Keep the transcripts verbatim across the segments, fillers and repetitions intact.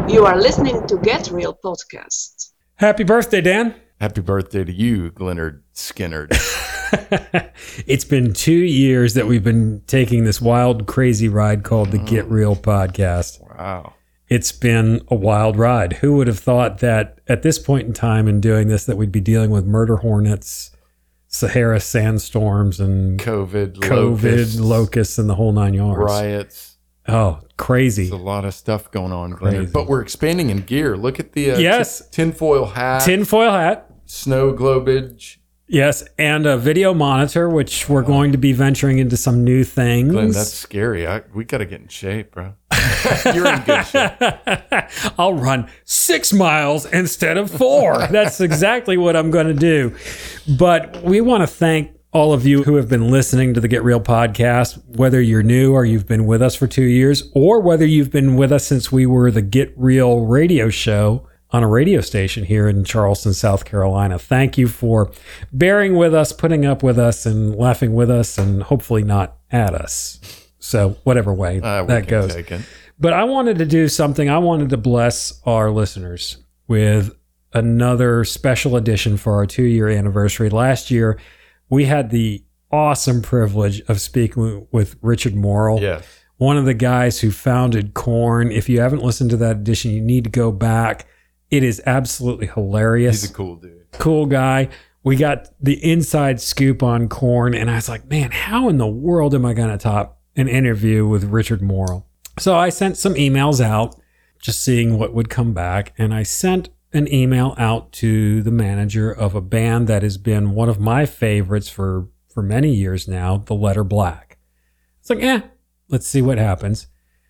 You are listening to Get Real Podcast. Happy birthday, Dan. Happy birthday to you, Glennard Skinnard. It's been two years that we've been taking this wild, crazy ride called the Get Real Podcast. Wow. It's been a wild ride. Who would have thought that at this point in time in doing this that we'd be dealing with murder hornets, Sahara sandstorms, and COVID, COVID locusts, locusts and the whole nine yards. riots. Oh, crazy. There's a lot of stuff going on, Crazy. Glennard. But we're expanding in gear. Look at the uh, Yes. t- tinfoil hat, Tinfoil hat. snow globage. Yes, and a video monitor, which we're going to be venturing into some new things. Glenn, that's scary. I, we got to get in shape, bro. You're in good shape. I'll run six miles instead of four. That's exactly what I'm going to do. But we want to thank all of you who have been listening to the Get Real Podcast, whether you're new or you've been with us for two years, or whether you've been with us since we were the Get Real radio show on a radio station here in Charleston, South Carolina. Thank you for bearing with us, putting up with us, and laughing with us, and hopefully not at us. So whatever way Uh, we that can goes. take it. But I wanted to do something. I wanted to bless our listeners with another special edition for our two-year anniversary. Last year, we had the awesome privilege of speaking with Richard Morrill, Yes. one of the guys who founded Korn. If you haven't listened to that edition, you need to go back. It is absolutely hilarious. He's a cool dude. Cool guy. We got the inside scoop on Korn, and I was like, man, how in the world am I going to top an interview with Richard Morrill? So I sent some emails out, just seeing what would come back, and I sent an email out to the manager of a band that has been one of my favorites for, for many years now, The Letter Black. It's like, eh, let's see what happens.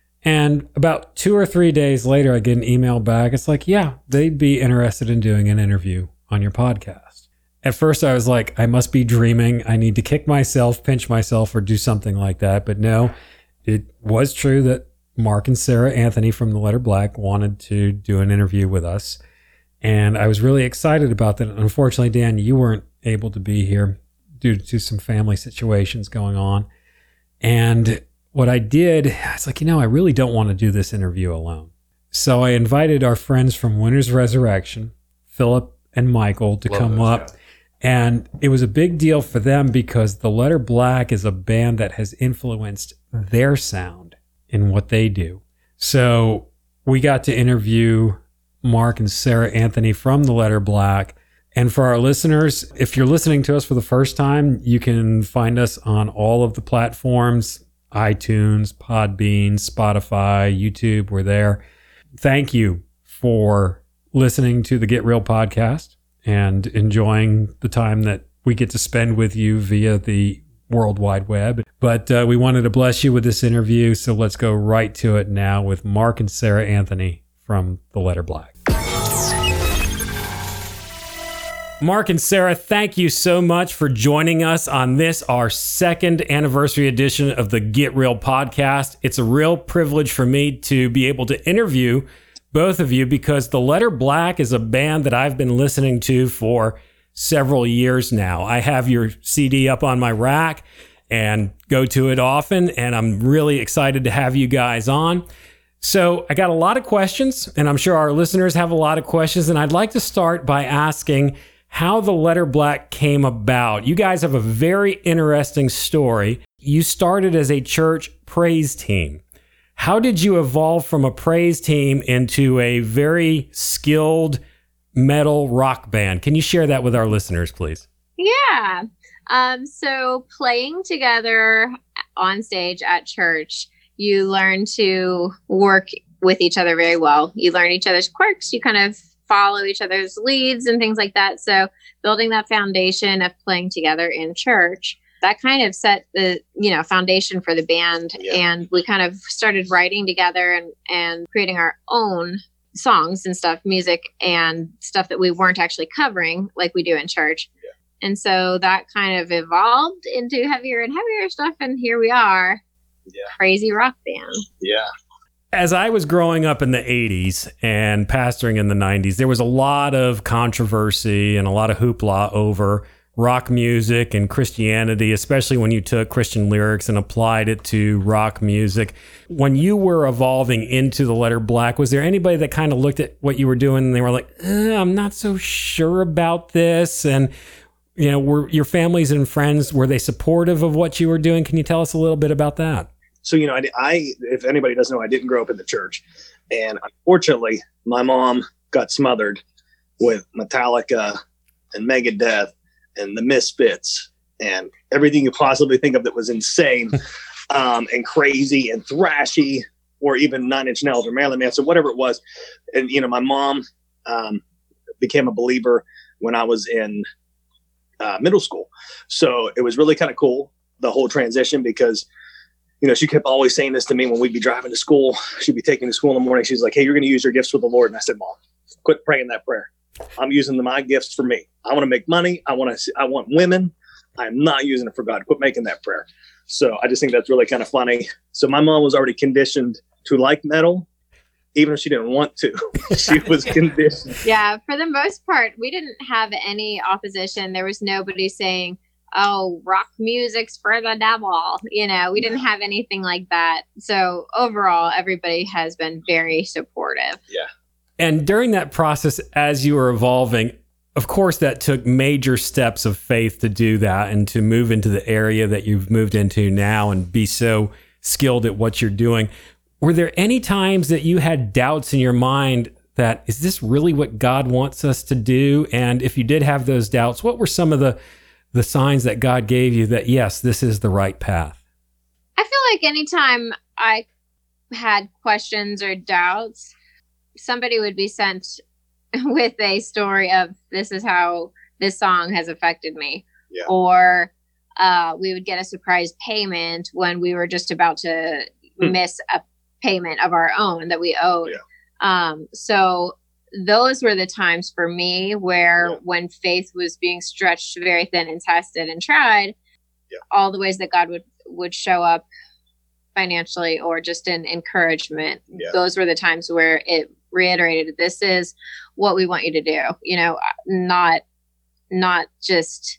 And about two or three days later, I get an email back. It's like, yeah, they'd be interested in doing an interview on your podcast. At first, I was like, I must be dreaming. I need to kick myself, pinch myself, or do something like that. But no, it was true that Mark and Sarah Anthony from The Letter Black wanted to do an interview with us. And I was really excited about that. Unfortunately, Dan, you weren't able to be here due to some family situations going on. And what I did, I was like, you know, I really don't want to do this interview alone. So I invited our friends from Winter's Resurrection, Philip and Michael, to Love come those up. guys. And it was a big deal for them because The Letter Black is a band that has influenced their sound in what they do. So we got to interview Mark and Sarah Anthony from The Letter Black. And for our listeners, if you're listening to us for the first time, you can find us on all of the platforms, iTunes, Podbean, Spotify, YouTube. We're there. Thank you for listening to the Get Real Podcast and enjoying the time that we get to spend with you via the World Wide Web. But uh, we wanted to bless you with this interview, so let's go right to it now with Mark and Sarah Anthony from The Letter Black. Mark and Sarah, thank you so much for joining us on this, our second anniversary edition of the Get Real Podcast. It's a real privilege for me to be able to interview both of you because The Letter Black is a band that I've been listening to for several years now. I have your C D up on my rack and go to it often, and I'm really excited to have you guys on. So I got a lot of questions, and I'm sure our listeners have a lot of questions, and I'd like to start by asking how The Letter Black came about. You guys have a very interesting story. You started as a church praise team. How did you evolve from a praise team into a very skilled metal rock band? Can you share that with our listeners, please? Yeah. Um, so playing together on stage at church, you learn to work with each other very well. You learn each other's quirks. You kind of follow each other's leads and things like that. So building that foundation of playing together in church, that kind of set the, you know, foundation for the band. Yeah. And we kind of started writing together and, and creating our own songs and stuff, music and stuff that we weren't actually covering like we do in church. Yeah. And so that kind of evolved into heavier and heavier stuff. And here we are, yeah. Crazy rock band. Yeah. As I was growing up in the eighties and pastoring in the nineties, there was a lot of controversy and a lot of hoopla over rock music and Christianity, especially when you took Christian lyrics and applied it to rock music. When you were evolving into the letter Black, was there anybody that kind of looked at what you were doing and they were like, eh, I'm not so sure about this? And, you know, were your families and friends, were they supportive of what you were doing? Can you tell us a little bit about that? So, you know, I, I if anybody doesn't know, I didn't grow up in the church. And unfortunately, my mom got smothered with Metallica and Megadeth and the Misfits and everything you possibly think of that was insane um, and crazy and thrashy, or even Nine Inch Nails or Marilyn Manson, whatever it was. And, you know, my mom um, became a believer when I was in uh, middle school. So it was really kind of cool, the whole transition, because, you know, she kept always saying this to me when we'd be driving to school. She'd be taking me to school in the morning. She's like, hey, you're going to use your gifts for the Lord. And I said, Mom, quit praying that prayer. I'm using the, my gifts for me. I want to make money. I want to, I want women. I'm not using it for God. Quit making that prayer. So I just think that's really kind of funny. So my mom was already conditioned to like metal, even if she didn't want to. She was conditioned. Yeah, for the most part, we didn't have any opposition. There was nobody saying, oh, rock music's for the devil. You know, we didn't have anything like that. So overall, everybody has been very supportive. Yeah. And during that process, as you were evolving, of course, that took major steps of faith to do that and to move into the area that you've moved into now and be so skilled at what you're doing. Were there any times that you had doubts in your mind that, is this really what God wants us to do? And if you did have those doubts, what were some of the, the signs that God gave you that, yes, this is the right path? I feel like anytime I had questions or doubts, somebody would be sent with a story of, this is how this song has affected me. Yeah. Or uh, we would get a surprise payment when we were just about to hmm. miss a payment of our own that we owed. Yeah. Um, so those were the times for me where yeah. when faith was being stretched very thin and tested and tried, yeah. all the ways that God would, would show up financially or just in encouragement. Yeah. Those were the times where it reiterated, this is what we want you to do, you know, not, not just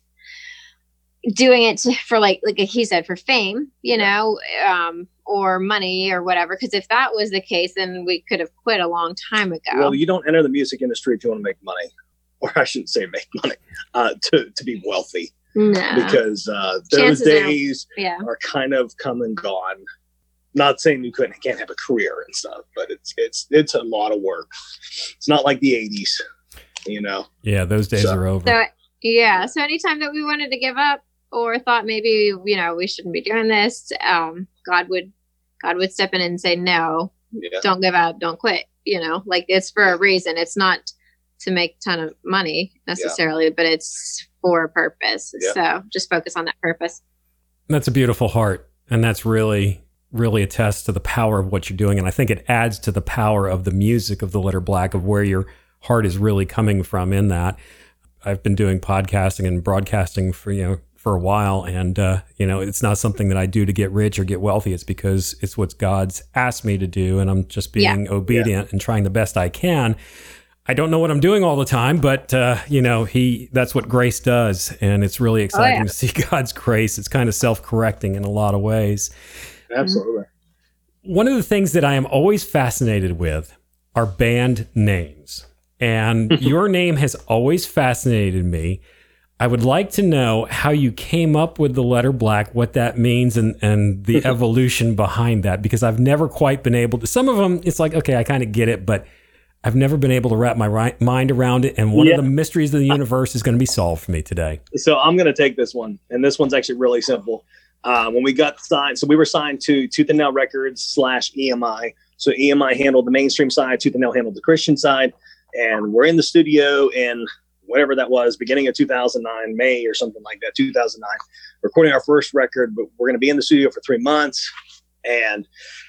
doing it to, for like, like he said, for fame, you know, um, or money or whatever. Cause if that was the case, then we could have quit a long time ago. Well, you don't enter the music industry if you want to make money, or I shouldn't say make money, uh, to, to be wealthy. No. Because, uh, those Chances days are, yeah. are kind of come and gone. Not saying you couldn't, can't have a career and stuff, but it's, it's, it's a lot of work. It's not like the eighties, you know? Yeah. Those days so, are over. So, yeah. So anytime that we wanted to give up or thought maybe, you know, we shouldn't be doing this, um, God would, God would step in and say, no, yeah. don't give up, don't quit. You know, like it's for a reason. It's not to make a ton of money necessarily, yeah. but it's for a purpose. Yeah. So just focus on that purpose. That's a beautiful heart. And that's really, really attests to the power of what you're doing. And I think it adds to the power of the music of the letter Black, of where your heart is really coming from in that. I've been doing podcasting and broadcasting for, you know, for a while. And, uh, you know, it's not something that I do to get rich or get wealthy. It's because it's what God's asked me to do. And I'm just being yeah. obedient yeah. and trying the best I can. I don't know what I'm doing all the time, but, uh, you know, he, that's what grace does. And it's really exciting oh, yeah. to see God's grace. It's kind of self-correcting in a lot of ways. Absolutely. One of the things that I am always fascinated with are band names. And your name has always fascinated me. I would like to know how you came up with the letter Black, what that means, and, and the evolution behind that, because I've never quite been able to. Some of them, it's like, okay, I kind of get it, but I've never been able to wrap my ri- mind around it. And one yeah. of the mysteries of the universe is going to be solved for me today. So I'm going to take this one. And this one's actually really simple. Uh, when we got signed, so we were signed to Tooth and Nail Records slash E M I. So E M I handled the mainstream side, Tooth and Nail handled the Christian side. And we're in the studio in whatever that was, beginning of two thousand nine, May or something like that, two thousand nine, recording our first record. But we're going to be in the studio for three months. And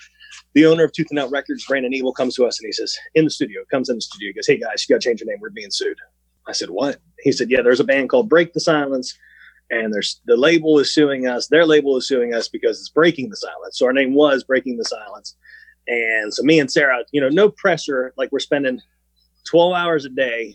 the owner of Tooth and Nail Records, Brandon Evil, comes to us and he says, in the studio, comes in the studio, he goes, hey guys, you got to change your name. We're being sued. I said, what? He said, yeah, there's a band called Break the Silence. And there's the label is suing us. Their label is suing us because it's Breaking the Silence. So our name was Breaking the Silence. And so me and Sarah, you know, no pressure. Like we're spending twelve hours a day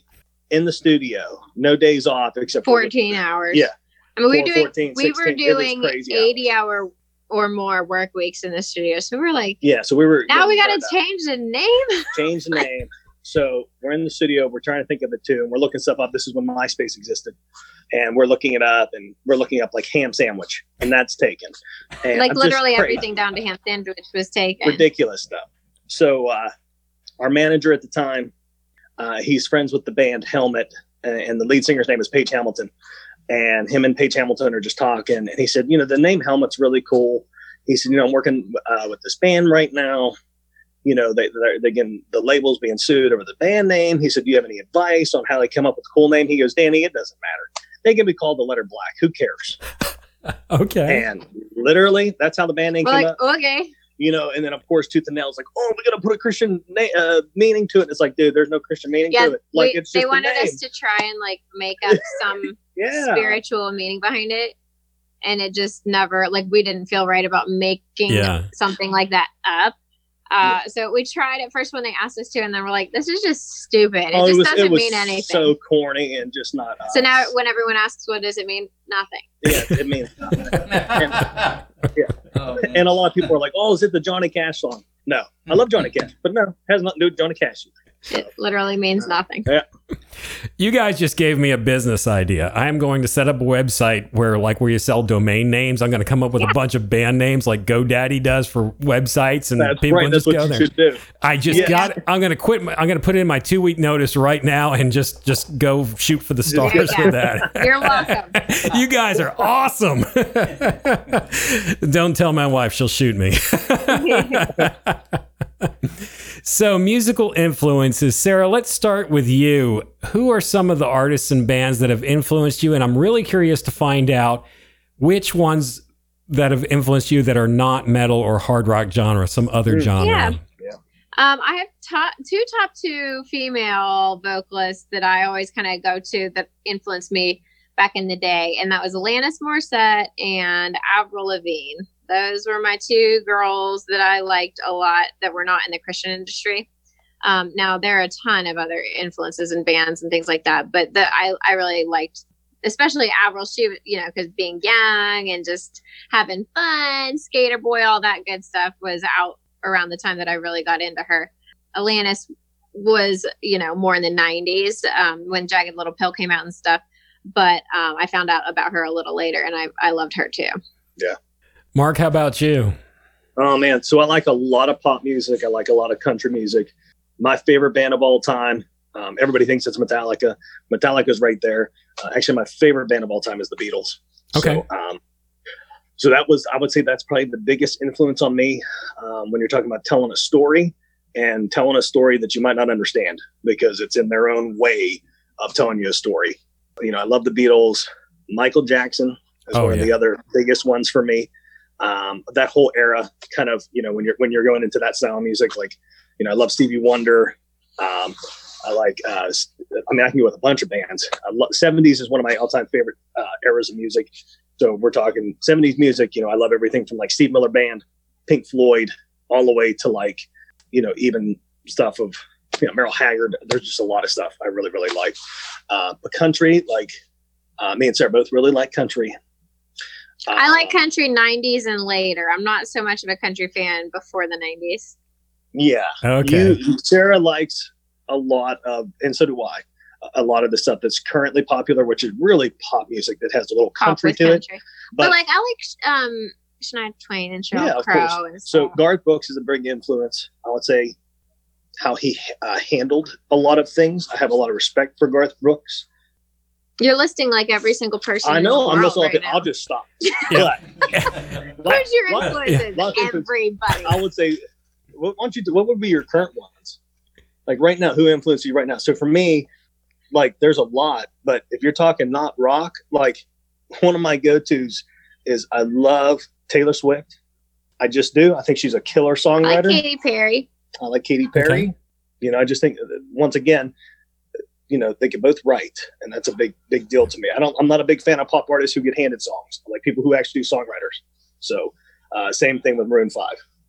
in the studio, no days off except for fourteen hours. Yeah. I mean, we were four, doing, fourteen, we were sixteen, it was doing crazy eighty hours. hour or more work weeks in the studio. So we were like, Yeah, so we were now we got to burned out. change the name. change the name. So we're in the studio. We're trying to think of it too, and we're looking stuff up. This is when MySpace existed, and we're looking it up, and we're looking up like ham sandwich, and that's taken. And Like I'm just literally crazy. everything down to ham sandwich was taken. Ridiculous stuff. So uh, our manager at the time, uh, he's friends with the band Helmet, and, and the lead singer's name is Paige Hamilton. And him and Paige Hamilton are just talking, and he said, you know, the name Helmet's really cool. He said, you know, I'm working uh, with this band right now. You know, they, they're, they getting the labels being sued over the band name. He said, do you have any advice on how they come up with a cool name? He goes, Danny, it doesn't matter. They can be called the letter Black. Who cares? Okay. And literally, that's how the band name We're came like, up. okay. You know, and then of course, Tooth and Nail's like, oh, we got to put a Christian na- uh, meaning to it. It's like, dude, there's no Christian meaning Yeah, to it. Like, we, it's they just a wanted name. us to try and like make up some Yeah. spiritual meaning behind it. And it just never, like, we didn't feel right about making Yeah. something like that up. Uh, So we tried at first when they asked us to, and then we're like, this is just stupid. It Oh, just was, doesn't was mean anything. so corny and just not. So us. now when everyone asks, what does it mean? Nothing. yeah, it means nothing. Oh, man. And a lot of people are like, oh, is it the Johnny Cash song? No, I love Johnny Cash, but no, it has nothing to do with Johnny Cash. It literally means nothing. You guys just gave me a business idea. I am going to set up a website where, like, where you sell domain names. I'm going to come up with a bunch of band names, like GoDaddy does for websites, and That's people right. can That's just what go you there. should do. I just Yeah. got. I'm going to quit. My, I'm going to put in my two week notice right now and just just go shoot for the stars Yeah. with that. You're welcome. You guys are awesome. Don't tell my wife; she'll shoot me. So, musical influences. Sarah, let's start with you. Who are some of the artists and bands that have influenced you? And I'm really curious to find out which ones that have influenced you that are not metal or hard rock genre, some other Mm. genre. Yeah. Um, I have top, two top two female vocalists that I always kind of go to that influenced me back in the day, and that was Alanis Morissette and Avril Lavigne. Those were my two girls that I liked a lot that were not in the Christian industry. Um, now there are a ton of other influences and bands and things like that, but the, I, I really liked, especially Avril. She, you know, because being young and just having fun, Skater Boy, all that good stuff was out around the time that I really got into her. Alanis was, you know, more in the nineties um, when Jagged Little Pill came out and stuff. But um, I found out about her a little later, and I, I loved her too. Yeah. Mark, how about you? Oh man, so I like a lot of pop music. I like a lot of country music. My favorite band of all time. Um, everybody thinks it's Metallica. Metallica's right there. Uh, actually, my favorite band of all time is the Beatles. Okay. So, um, so that was, I would say, that's probably the biggest influence on me um, when you're talking about telling a story and telling a story that you might not understand because it's in their own way of telling you a story. You know, I love the Beatles. Michael Jackson is Oh, one yeah. of the other biggest ones for me. Um, that whole era, kind of, you know, when you're when you're going into that style of music, like, you know, I love Stevie Wonder. Um, I like, uh, I mean, I can go with a bunch of bands. I love, seventies is one of my all-time favorite uh, eras of music. So we're talking seventies music. You know, I love everything from like Steve Miller Band, Pink Floyd, all the way to like, you know, even stuff of, you know, Merle Haggard. There's just a lot of stuff I really, really like. Uh, but country, like uh, me and Sarah both really like country. I like Uh, country nineties and later. I'm not so much of a country fan before the nineties. Yeah. Okay. You, Sarah likes a lot of, and so do I, a lot of the stuff that's currently popular, which is really pop music that has a little Pop country with to country. it. But, But, like, I like um, Shania Twain and Sheryl Yeah, of Crow course. and so stuff. Garth Brooks is a big influence. I would say how he uh, handled a lot of things. I have a lot of respect for Garth Brooks. You're listing like every single person. I in know. the I'm world just, right I'll now. just stop. Yeah. But, Where's your Lot- influences? lot of influence. Everybody. I would say, what, why don't you, what would be your current ones? Like right now, who influenced you right now? So for me, like there's a lot, but if you're talking not rock, like one of my go-tos is I love Taylor Swift. I just do. I think she's a killer I like songwriter. Katy Perry. I like Katy Perry. Okay. You know, I just think that, once again, you know, they can both write, and that's a big, big deal to me. I don't. I'm not a big fan of pop artists who get handed songs. I like people who actually do songwriters. So, uh, same thing with Maroon Five.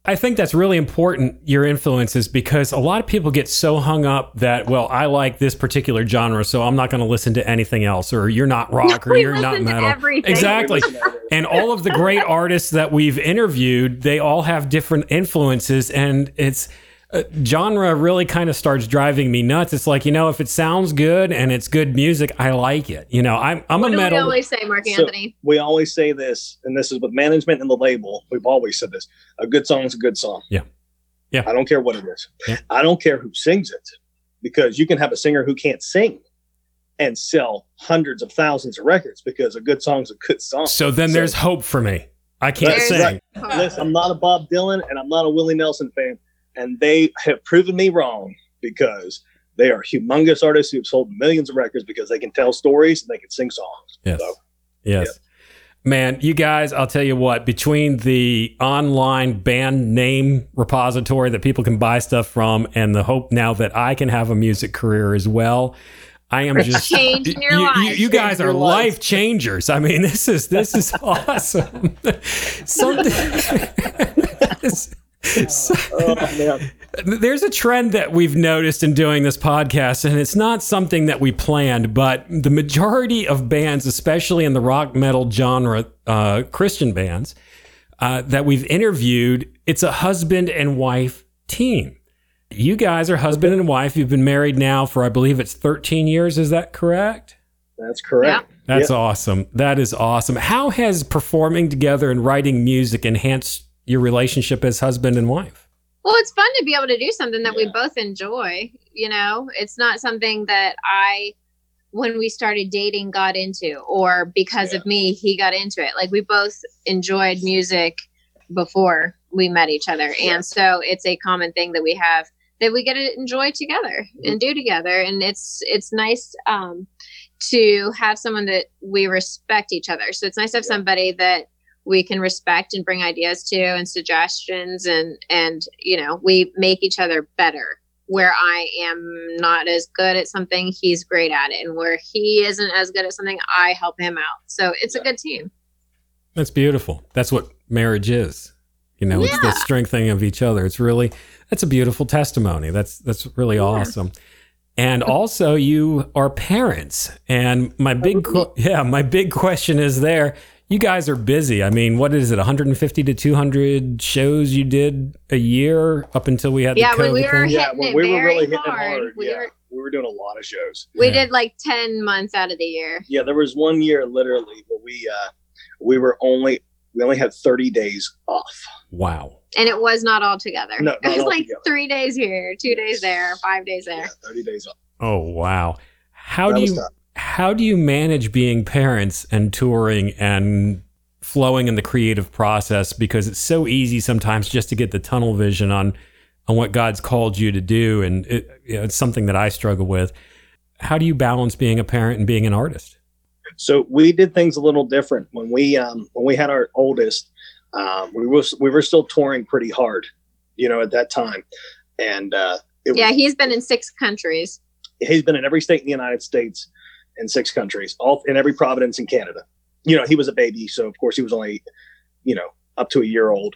I think that's really important, your influences, because a lot of people get so hung up that, well, I like this particular genre, so I'm not going to listen to anything else, or you're not rock, or We you're not listen to metal. everything. Exactly. And all of the great artists that we've interviewed, they all have different influences, and it's uh, genre really kind of starts driving me nuts. It's like, you know, if it sounds good and it's good music, I like it. You know, I'm I'm What a do we metal. always say, Mark So- Anthony? We always say this, and this is with management and the label. We've always said this: a good song is a good song. Yeah. Yeah. I don't care what it is. Yeah. I don't care who sings it, because you can have a singer who can't sing and sell hundreds of thousands of records because a good song's a good song. So then So- there's hope for me. I can't That's sing. right. Listen, I'm not a Bob Dylan and I'm not a Willie Nelson fan, and they have proven me wrong, because they are humongous artists who've sold millions of records because they can tell stories and they can sing songs. Yes. So, Yes. Man, you guys, I'll tell you what, between the online band name repository that people can buy stuff from and the hope now that I can have a music career as well, I am just Changing your you, life. you, you guys Changing are your life. life changers. I mean, this is this is awesome. Something so- oh, man. There's a trend that we've noticed in doing this podcast, and it's not something that we planned, but the majority of bands, especially in the rock metal genre, uh, Christian bands, uh, that we've interviewed, it's a husband and wife team. You guys are husband and wife. You've been married now for, I believe it's thirteen years. Is that correct? That's correct. That's Yep. awesome. That is awesome. How has performing together and writing music enhanced your relationship as husband and wife? Well, it's fun to be able to do something that Yeah. we both enjoy. You know, it's not something that I, when we started dating, got into, or because Yeah. of me, he got into it. Like, we both enjoyed music before we met each other. Yeah. And so it's a common thing that we have that we get to enjoy together Mm-hmm. and do together. And it's, it's nice, um, to have someone that we respect each other. So it's nice to have Yeah. somebody that we can respect and bring ideas to and suggestions, and and you know, we make each other better. Where I am not as good at something, he's great at it, and where he isn't as good at something, I help him out. So it's a Yeah. good team. That's beautiful. That's what marriage is. You know, it's the Yeah. strengthening of each other. It's really, that's a beautiful testimony. That's, that's really awesome. And also you are parents. And my big, que- yeah, my big question is there, you guys are busy. I mean, what is it? one hundred fifty to two hundred shows you did a year up until we had the Yeah, COVID when we were thing? Yeah, hitting when it we were very really hitting hard. it hard. We yeah, were- we were doing a lot of shows. We Yeah. did like ten months out of the year. Yeah, there was one year literally where we uh, we were only we only had thirty days off. Wow. And it was not all together. No, it not was all like together. three days here, two days there, five days there. Yeah, thirty days off. Oh, wow. How That do was you, tough. how do you manage being parents and touring and flowing in the creative process? Because it's so easy sometimes just to get the tunnel vision on on what God's called you to do, and it, you know, it's something that I struggle with. How do you balance being a parent and being an artist? So we did things a little different when we um, when we had our oldest. Um, we were we were still touring pretty hard, you know, at that time, and uh, it Yeah, was, he's been in six countries. he's been in every state in the United States, in six countries, all in every province in Canada. You know, he was a baby, so of course he was only, you know, up to a year old.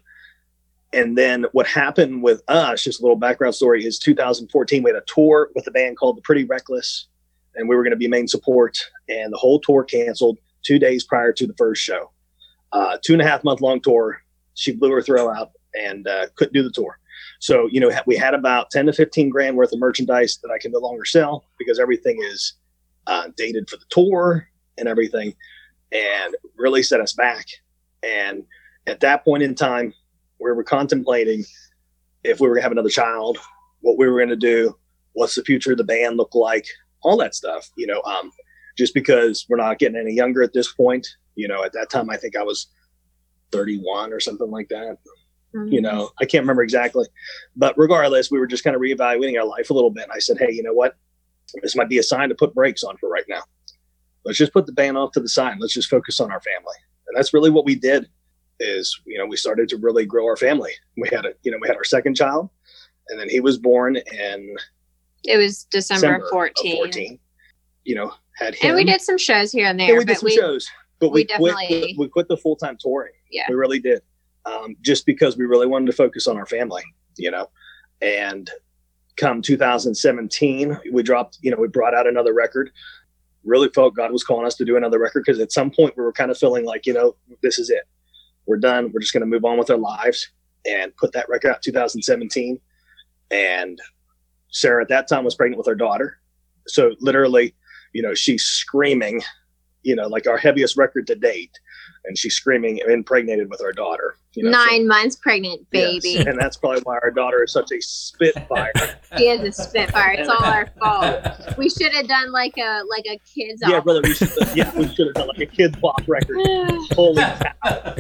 And then what happened with us, just a little background story, is two thousand fourteen, we had a tour with a band called The Pretty Reckless, and we were going to be main support, and the whole tour canceled two days prior to the first show. Uh, two and a half month long tour. She blew her throw out and uh, couldn't do the tour. So, you know, we had about ten to fifteen grand worth of merchandise that I can no longer sell because everything is uh, dated for the tour and everything, and really set us back. And at that point in time, we were contemplating if we were gonna have another child, what we were going to do, what's the future of the band look like, all that stuff, you know, um, just because we're not getting any younger at this point. You know, at that time, I think I was thirty-one or something like that. You know, I can't remember exactly, but regardless, we were just kind of reevaluating our life a little bit. And I said, hey, you know what? This might be a sign to put brakes on for right now. Let's just put the band off to the side. Let's just focus on our family. And that's really what we did is, you know, we started to really grow our family. We had a, you know, we had our second child, and then he was born in It was December, December of fourteen. fourteen. You know, had him. And we did some shows here and there. Yeah, we did but some shows, but we, we quit. definitely- We quit the full time touring. Yeah. We really did. um, just because we really wanted to focus on our family, you know. And come two thousand seventeen, we dropped, you know, we brought out another record. Really felt God was calling us to do another record because at some point we were kind of feeling like, you know, this is it. We're done. We're just going to move on with our lives, and put that record out two thousand seventeen. And Sarah at that time was pregnant with our daughter. So literally, you know, she's screaming, you know, like our heaviest record to date. And she's screaming, impregnated with our daughter. You know, Nine so, months pregnant, baby. yes. And that's probably why our daughter is such a spitfire. She is a spitfire. It's all our fault. We should have done like a like a kids. Yeah, album. brother. We should. Have, yeah, we should have done like a kids pop record. Holy cow!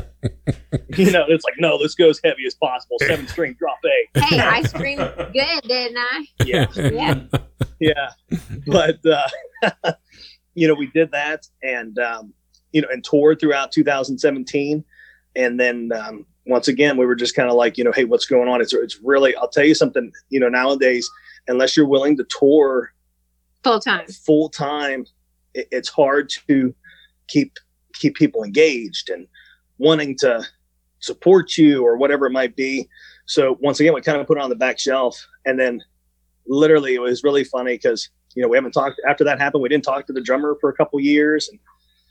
You know, it's like no, let's go as heavy as possible. Seven string drop A. Hey, I screamed good, didn't I? Yeah, Yeah. yeah. But uh, you know, we did that, and um, you know, and toured throughout two thousand seventeen, and then um, once again, we were just kind of like, you know, hey, what's going on? It's it's really. I'll tell you something. You know, nowadays, unless you're willing to tour Full time. full time, it, it's hard to keep keep people engaged and wanting to support you or whatever it might be. So once again, we kind of put it on the back shelf, and then literally it was really funny because, you know, we haven't talked after that happened. We didn't talk to the drummer for a couple years, and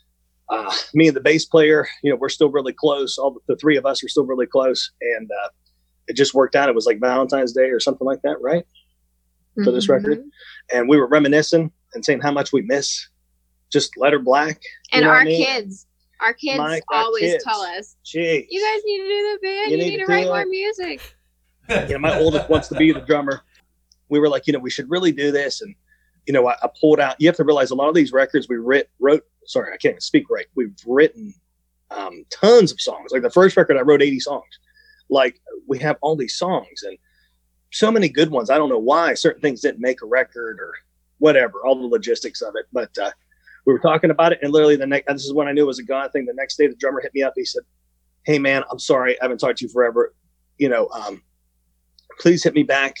uh, me and the bass player, you know, we're still really close. All the, the three of us are still really close, and uh, it just worked out. It was like Valentine's Day or something like that, right? For this Mhm. record. And we were reminiscing and saying how much we miss just Letter Black. You And know what our I mean? kids, our kids My- our always kids. tell us, Gee, "You guys need to do the band. You You, need need, to to write do more it." music." you know, my oldest wants to be the drummer. We were like, you know, we should really do this. And, you know, I, I pulled out, you have to realize a lot of these records we writ, wrote, sorry, I can't even speak right. We've written um, tons of songs. Like the first record, I wrote eighty songs. Like we have all these songs and so many good ones. I don't know why certain things didn't make a record or whatever, all the logistics of it. But uh, we were talking about it. And literally the next, this is when I knew it was a God thing. The next day, the drummer hit me up. He said, "Hey man, I'm sorry. I haven't talked to you forever. You know, um, please hit me back.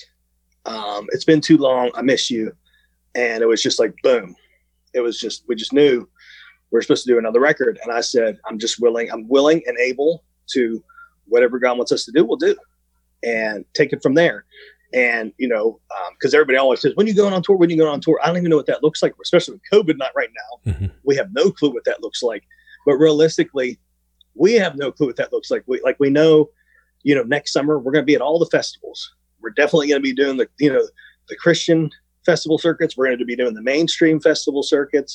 Um, it's been too long. I miss you." And it was just like, boom. It was just, we just knew we were supposed to do another record. And I said, I'm just willing, I'm willing and able to whatever God wants us to do, we'll do and take it from there. And, you know, um, cause everybody always says, when you going on tour, when you going on tour, I don't even know what that looks like, especially with COVID, not right now. Mhm. We have no clue what that looks like, but realistically, we have no clue what that looks like. We like, we know, you know, next summer we're going to be at all the festivals. We're definitely going to be doing the, you know, the Christian festival circuits. We're going to be doing the mainstream festival circuits.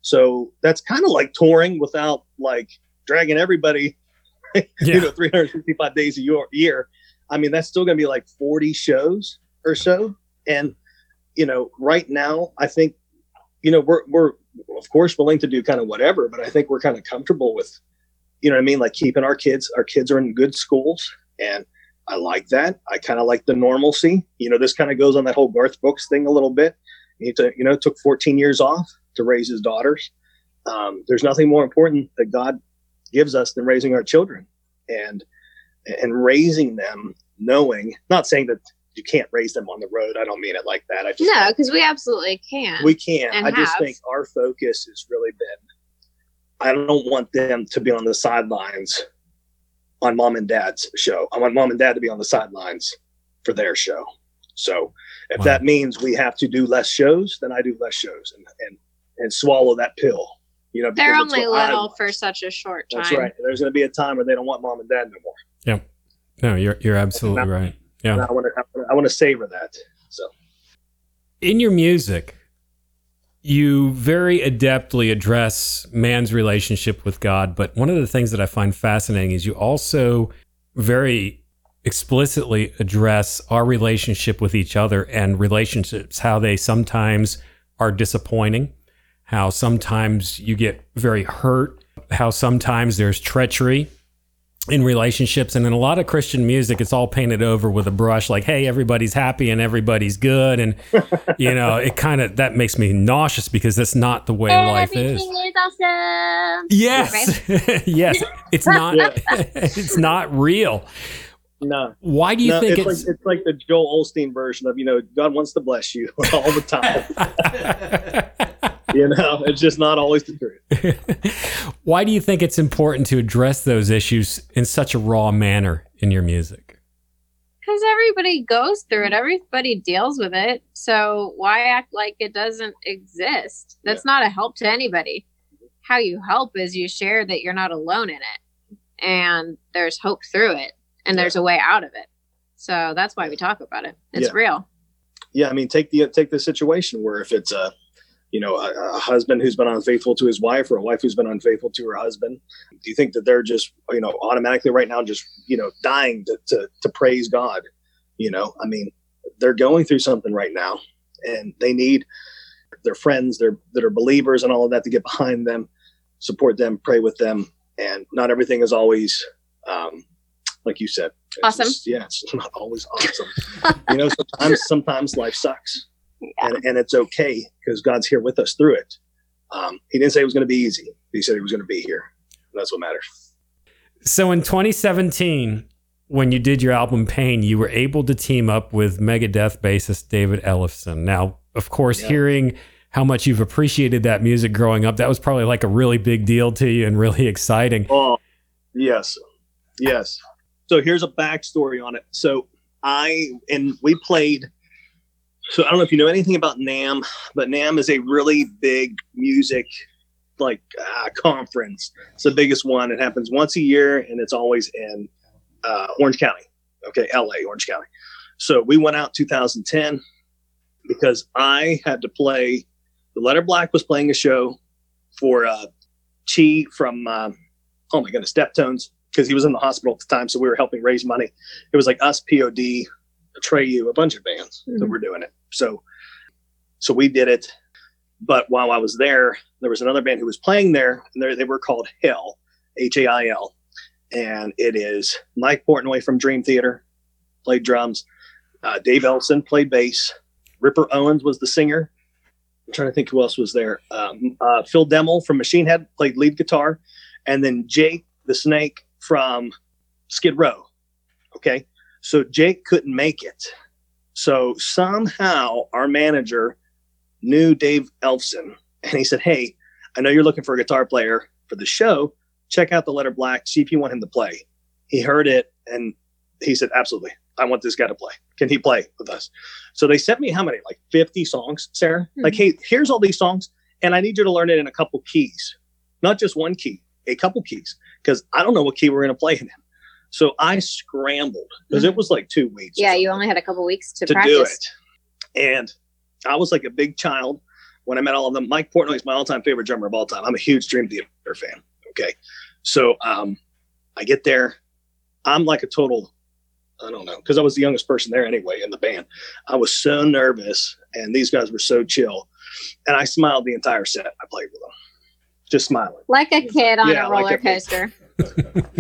So that's kind of like touring without like dragging everybody, Yeah. you know, three hundred sixty-five days a year, year. I mean, that's still going to be like forty shows or so. And, you know, right now, I think, you know, we're, we're of course willing to do kind of whatever, but I think we're kind of comfortable with, you know what I mean? Like keeping our kids, our kids are in good schools, and I like that. I kind of like the normalcy. You know, this kind of goes on that whole Garth Brooks thing a little bit. He to, you know, took fourteen years off to raise his daughters. Um, there's nothing more important that God gives us than raising our children, and and raising them knowing, not saying that you can't raise them on the road. I don't mean it like that. I just No, because we absolutely can. we can. and I just have. think our focus has really been, I don't want them to be on the sidelines on mom and dad's show. I want mom and dad to be on the sidelines for their show. So if Wow. that means we have to do less shows, then I do less shows and, and, and swallow that pill, you know, They're because it's only what I little want. for such a short time. That's right. There's going to be a time where they don't want mom and dad no more. No, you're you're absolutely right. And Yeah. I want to, I want to savor that. So In your music, you very adeptly address man's relationship with God, but one of the things that I find fascinating is you also very explicitly address our relationship with each other and relationships, how they sometimes are disappointing, how sometimes you get very hurt, how sometimes there's treachery in relationships. And in a lot of Christian music, it's all painted over with a brush, like, hey, everybody's happy and everybody's good. And, you know, it kind of, that makes me nauseous because that's not the way life is. Everything is awesome. Yes. Yes. It's not, Yeah. it's not real. no, Why do you no, think it's, it's, like, it's like the Joel Osteen version of, you know, God wants to bless you all the time. You know, it's just not always the truth. Why do you think it's important to address those issues in such a raw manner in your music? Because everybody goes through it. Everybody deals with it. So why act like it doesn't exist? That's yeah. not a help to anybody. How you help is you share that you're not alone in it. And there's hope through it. And yeah. there's a way out of it. So that's why we talk about it. It's yeah. real. Yeah, I mean, take the take the situation where if it's a, you know, a, a husband who's been unfaithful to his wife or a wife who's been unfaithful to her husband, do you think that they're just, you know, automatically right now just, you know, dying to, to, to praise God? You know, I mean, they're going through something right now and they need their friends they're, that are believers and all of that to get behind them, support them, pray with them. And not everything is always, um, like you said, it's awesome. Just, yeah, it's not always awesome. You know, sometimes sometimes life sucks, yeah. and and it's okay because God's here with us through it. Um, he didn't say it was going to be easy. He said he was going to be here. That's what matters. So in twenty seventeen, when you did your album Pain, you were able to team up with Megadeth bassist David Ellefson. Now, of course, yeah. hearing how much you've appreciated that music growing up, that was probably like a really big deal to you and really exciting. Oh, yes, yes. So here's a backstory on it. So I, and we played, so I don't know if you know anything about NAMM, but NAMM is a really big music, like uh, conference. It's the biggest one. It happens once a year and it's always in uh, Orange County. Okay. L A, Orange County. So we went out two thousand ten because I had to play, the Letter Black was playing a show for uh, Chi from, uh, oh my goodness, Deftones. Because he was in the hospital at the time, so we were helping raise money. It was like us, P O D, Atreyu, a bunch of bands mm-hmm. that were doing it. So, so we did it. But while I was there, there was another band who was playing there, and they were called Hell, H A I L, and it is Mike Portnoy from Dream Theater played drums. Uh, Dave Ellefson played bass. Ripper Owens was the singer. I'm trying to think who else was there. Um, uh, Phil Demmel from Machine Head played lead guitar, and then Jake the Snake from Skid Row. Okay. So Jake couldn't make it. So somehow our manager knew Dave Ellefson and he said, "Hey, I know you're looking for a guitar player for the show. Check out the Letter Black. See if you want him to play." He heard it and he said, "Absolutely. I want this guy to play. Can he play with us?" So they sent me how many, like fifty songs, Sarah? Mm-hmm. Like, "Hey, here's all these songs and I need you to learn it in a couple keys, not just one key, a couple keys. Because I don't know what key we're going to play in. So I scrambled because mm-hmm. it was like two weeks. Yeah, you only had a couple weeks to, to practice. do it. And I was like a big child when I met all of them. Mike Portnoy is my all-time favorite drummer of all time. I'm a huge Dream Theater fan. Okay. So um, I get there. I'm like a total, I don't know, because I was the youngest person there anyway in the band. I was so nervous and these guys were so chill. And I smiled the entire set I played with them. Just smiling. Like a kid on yeah, a roller like a coaster. so,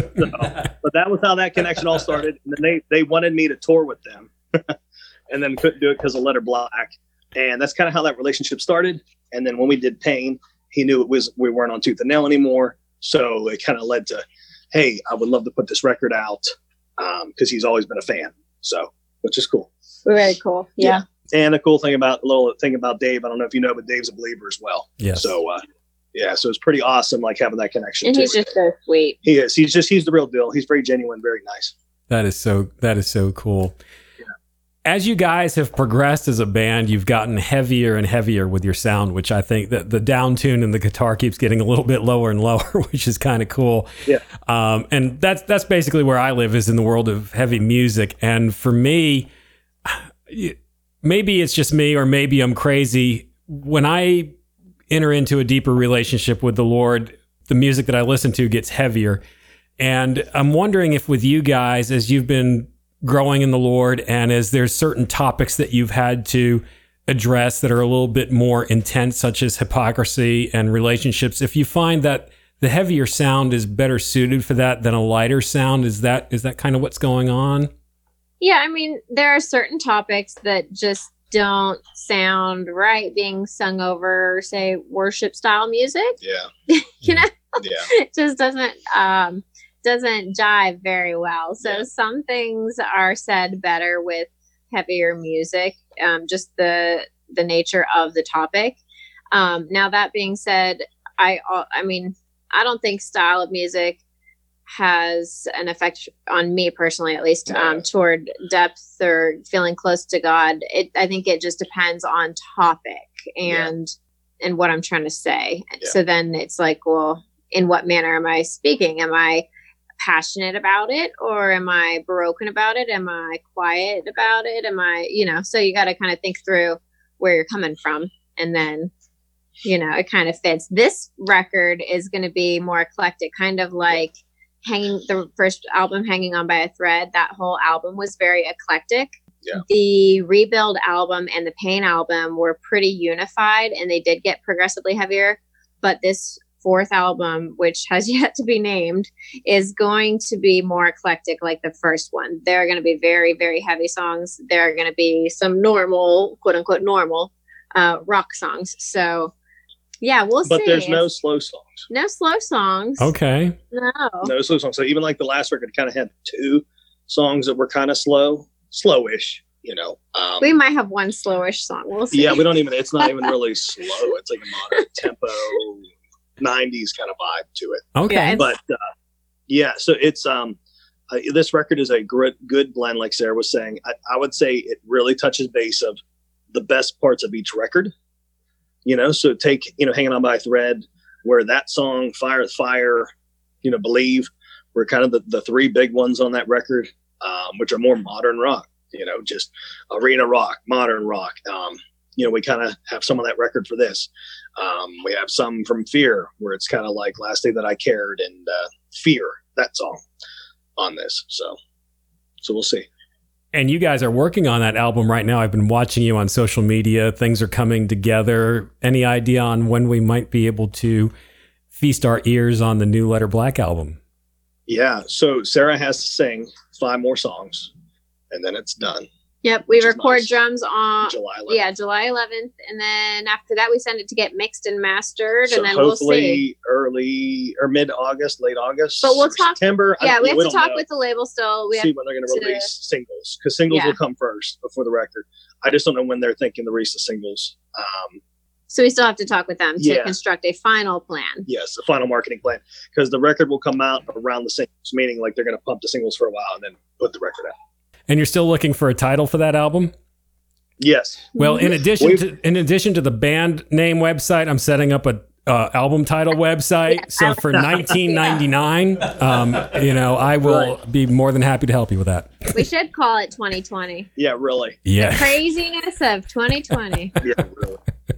but that was how that connection all started. And then they, they wanted me to tour with them and then couldn't do it because of Letter Black. And that's kind of how that relationship started. And then when we did Pain, he knew it was, we weren't on Tooth and Nail anymore. So it kind of led to, hey, I would love to put this record out um, because he's always been a fan. So, which is cool. Very cool. Yeah. yeah. And a cool thing about, a little thing about Dave, I don't know if you know, but Dave's a believer as well. Yes. So, uh, yeah, so it's pretty awesome, like having that connection. And too. he's just so sweet. He is. He's just, he's the real deal. He's very genuine, very nice. That is so, that is so cool. Yeah. As you guys have progressed as a band, you've gotten heavier and heavier with your sound, which I think that the down tune and the guitar keeps getting a little bit lower and lower, which is kind of cool. Yeah. Um, and that's, that's basically where I live, is in the world of heavy music. And for me, maybe it's just me, or maybe I'm crazy. When I enter into a deeper relationship with the Lord, the music that I listen to gets heavier. And I'm wondering if with you guys, as you've been growing in the Lord and as there's certain topics that you've had to address that are a little bit more intense, such as hypocrisy and relationships, if you find that the heavier sound is better suited for that than a lighter sound, is that is that kind of what's going on? Yeah, I mean, there are certain topics that just don't sound right being sung over, say, worship style music. Yeah. you know, yeah. It just doesn't um doesn't jive very well. So yeah. Some things are said better with heavier music, um, just the the nature of the topic. Um, now that being said, I uh, I mean, I don't think style of music has an effect on me personally, at least, um, toward depth or feeling close to God. It, I think it just depends on topic and yeah. and what I'm trying to say. Yeah. So then it's like, well, in what manner am I speaking? Am I passionate about it, or am I broken about it? Am I quiet about it? Am I, you know, so you got to kind of think through where you're coming from, and then, you know, it kind of fits. This record is going to be more eclectic, kind of like hanging the first album, Hanging On by a Thread. That whole album was very eclectic. Yeah. The Rebuild album and the Pain album were pretty unified, and they did get progressively heavier. But this fourth album, which has yet to be named, is going to be more eclectic like the first one. There are going to be very, very heavy songs. There are going to be some normal, quote unquote, normal uh, rock songs. So, yeah, we'll but see. But there's no slow songs. No slow songs. Okay. No. No slow songs. So even like the last record kind of had two songs that were kind of slow, slowish, you know. Um, we might have one slowish song. We'll see. Yeah, we don't even, it's not even really slow. It's like a moderate tempo, nineties kind of vibe to it. Okay. Yeah, but uh, yeah, so it's, um, uh, this record is a good, good blend, like Sarah was saying. I, I would say it really touches base of the best parts of each record. You know, so take, you know, Hanging On by a Thread, where that song, Fire with Fire, you know, Believe, were kind of the, the three big ones on that record, um, which are more modern rock, you know, just arena rock, modern rock. Um, you know, we kind of have some of that record for this. Um, we have some from Fear, where it's kind of like Last Day That I Cared and uh, Fear, that song on this. So, so we'll see. And you guys are working on that album right now. I've been watching you on social media. Things are coming together. Any idea on when we might be able to feast our ears on the new Letter Black album? Yeah. So Sarah has to sing five more songs, and then it's done. Yep. We record nice. drums on July eleventh. Yeah, July eleventh. And then after that, we send it to get mixed and mastered. So and then we'll see. hopefully early or mid August, late August. But we'll talk. September. Yeah, I, we have we to talk know. with the label still. We See have when they're going to to- release singles, because singles Yeah. will come first before the record. I just don't know when they're thinking to release the singles. Um, So we still have to talk with them to Yeah. construct a final plan. yes, the final marketing plan, because the record will come out around the singles, meaning like they're going to pump the singles for a while and then put the record out. And you're still looking for a title for that album? Yes. Well, in addition We've- to in addition to the band name website, I'm setting up a uh, album title website. So for nineteen ninety-nine, um, you know, I will Right. be more than happy to help you with that. We should call it twenty twenty. Yeah, really. Yeah, Craziness of twenty twenty. Yeah, really.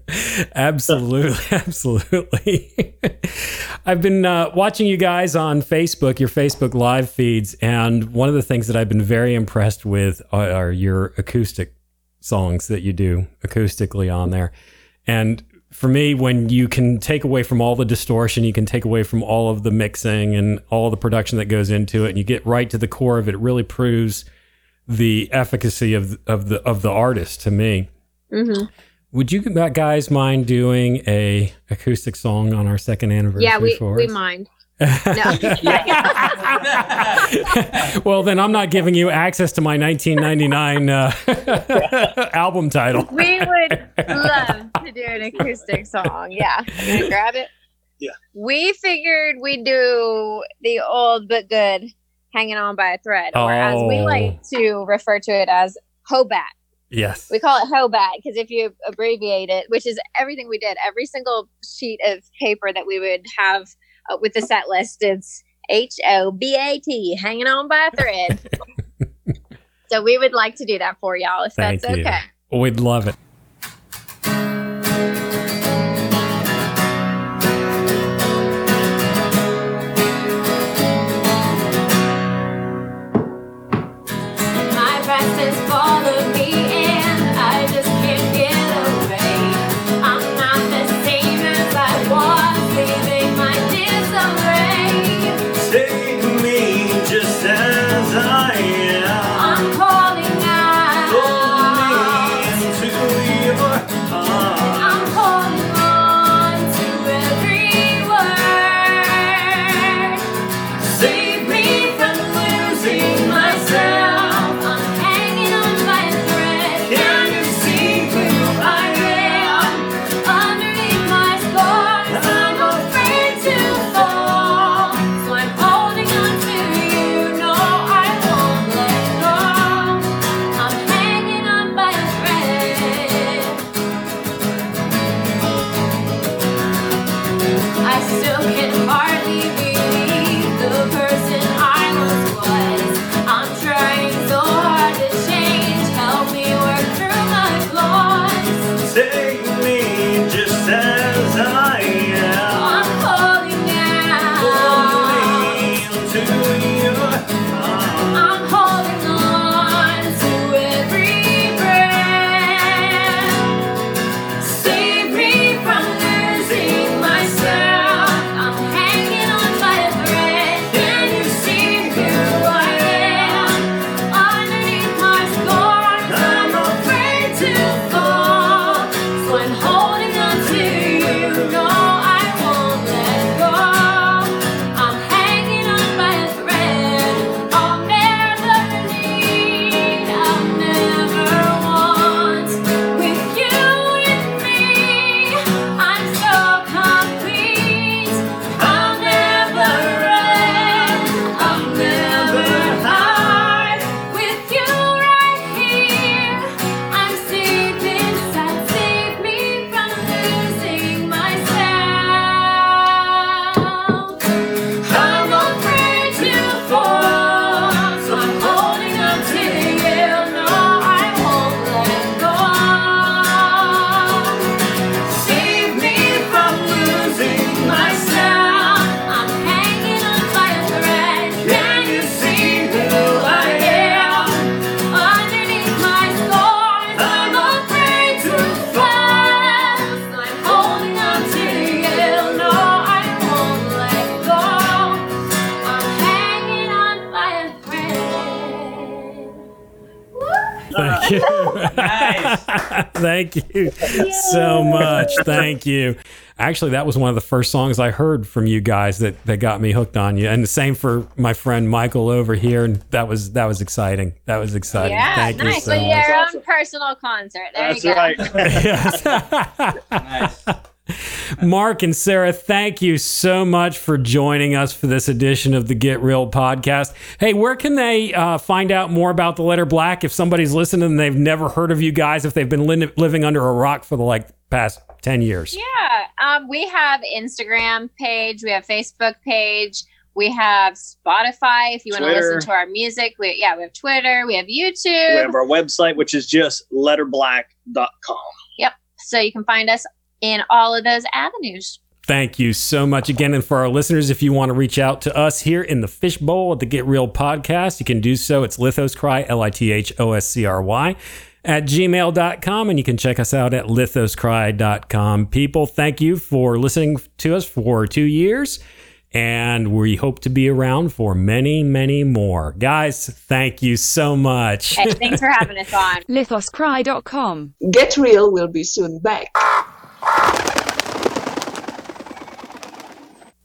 absolutely, absolutely. I've been uh, watching you guys on Facebook, your Facebook live feeds, and one of the things that I've been very impressed with are, are your acoustic songs that you do acoustically on there. And for me, when you can take away from all the distortion, you can take away from all of the mixing and all the production that goes into it, and you get right to the core of it, it really proves the efficacy of of the of the artist to me. Mm-hmm. Would you guys mind doing a acoustic song on our second anniversary Yeah, we, for we us? mind. No. Well, then I'm not giving you access to my nineteen ninety-nine uh, album title. We would love to do an acoustic song. Yeah. You gonna grab it? Yeah. We figured we'd do the old but good Hanging On by a Thread, or as we Oh. like to refer to it as Hobat. Yes. We call it Hobat because if you abbreviate it, which is everything we did, every single sheet of paper that we would have uh, with the set list, it's H O B A T, Hanging On by a Thread. So we would like to do that for y'all if Thank that's you. okay. We'd love it. My past has followed me and I just can't get away. I'm not the same as I was, leaving my disarray. Take me just as I am. I'm calling out. Hold me into your arms. I'm holding on to every word. Save me from losing myself. I'm hanging on by a thread. Can you see who I am underneath Thank you so much. Thank you. Actually, that was one of the first songs I heard from you guys that, that got me hooked on you. And the same for my friend Michael over here. And that was that was exciting. That was exciting. Yeah, Thank nice. you so So much. your That's own personal concert. There That's you go. right. Yes. Nice. Mark and Sarah, thank you so much for joining us for this edition of the Get Real podcast. Hey, where can they uh, find out more about the Letter Black if somebody's listening and they've never heard of you guys, if they've been li- living under a rock for the like past ten years? Yeah, um, we have Instagram page, we have Facebook page, we have Spotify if you want to Twitter. listen to our music. We, yeah, we have Twitter, we have YouTube. We have our website, which is just letter black dot com. Yep. So you can find us in all of those avenues. Thank you so much again. And for our listeners, if you want to reach out to us here in the Fishbowl at the Get Real podcast, you can do so. It's Lithoscry, L I T H O S C R Y, at gmail dot com. And you can check us out at lithoscry dot com. People, thank you for listening to us for two years. And we hope to be around for many, many more. Guys, thank you so much. Hey, thanks for having us on. lithoscry dot com. Get Real will be soon back.